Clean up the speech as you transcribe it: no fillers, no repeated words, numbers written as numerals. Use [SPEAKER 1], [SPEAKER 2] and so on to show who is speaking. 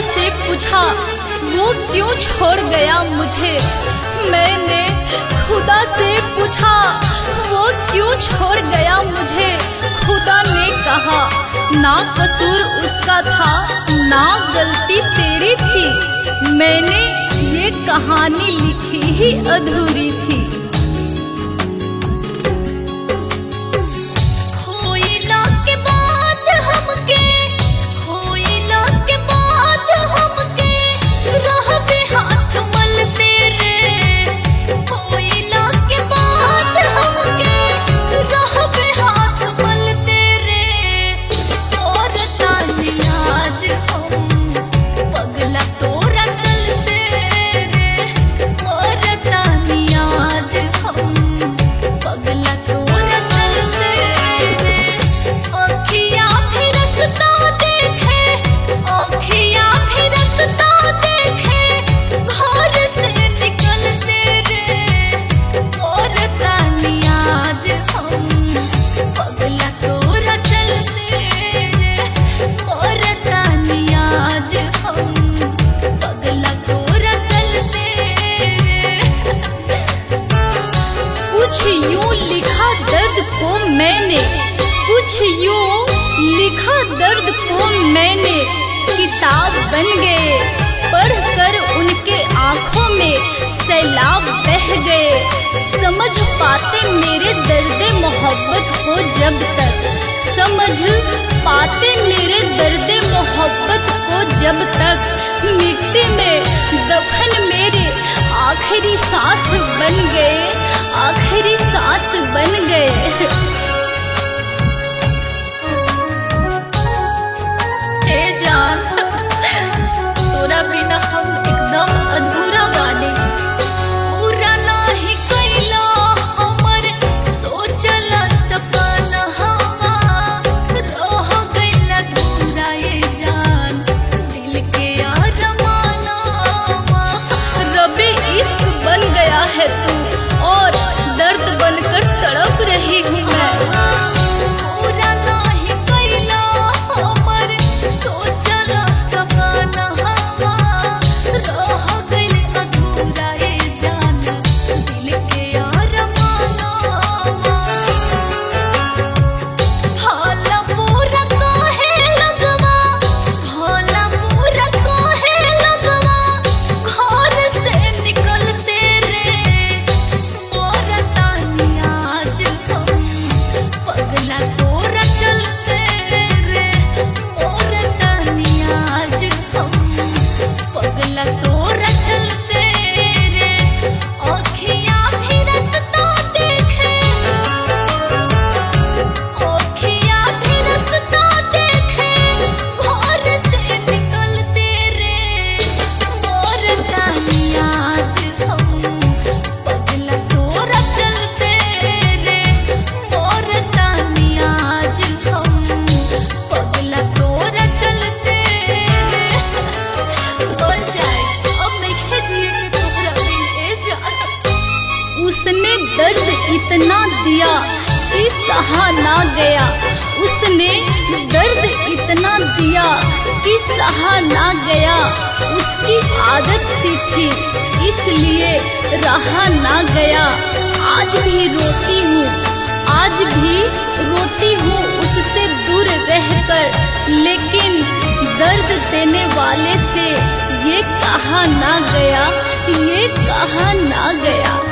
[SPEAKER 1] से पूछा वो क्यों छोड़ गया मुझे। मैंने खुदा से पूछा वो क्यों छोड़ गया मुझे। खुदा ने कहा ना कसूर उसका था ना गलती तेरी थी। मैंने ये कहानी लिखी ही अधूरी थी। कुछ यूं लिखा दर्द को मैंने, कुछ यूं लिखा दर्द को मैंने। किताब बन गए पढ़कर उनके आंखों में सैलाब बह गए। समझ पाते मेरे दर्द मोहब्बत को जब तक, समझ पाते मेरे दर्द मोहब्बत को जब तक। मिट्टी में दफन मेरे आखिरी सांस बन गए, आखिरी सांस बन गए। ए जान तोरा बिना हम एकदम अधूरा बानी। पूरा नाही कैला हमर सोचल सपना हवा, रह गइल अधूरा ये जान दिल के अरमाना। रबे इश्क बन गया है तू और दर्द बनकर तड़प रही हूँ मैं। पूरा नहीं कैला हमर सोचल सपना हवा, रह गइल अधूरा ये जान दिल के अरमाना। हाला पूरा काहे लगवा, हाला पूरा काहे लगवा, घर से निकलते रे पगला तोरा चलते रे। मोर तनियाज हम पगला तोरा चलते रे। आँखियाँ भी रास्ता देखे, आँखियाँ भी रास्ता देखे, घर से निकलते रे। मोर तनियाज हम पगला तोरा चलते रे। मोर तनियाज हम पगला तोरा चलते रे। बोल जाए अब नहीं जिए के तोहरा बिन ए जान। उसने दर्द इतना दिया कि सहा ना गया, उसने दर्द इतना दिया कि सहा ना गया। उसकी आदत सी थी इसलिए रहा ना गया। आज भी रोती हूँ, आज भी रोती हूँ उससे दूर रहकर, लेकिन दर्द देने वाले से ये कहा ना गया, ये कहा ना गया।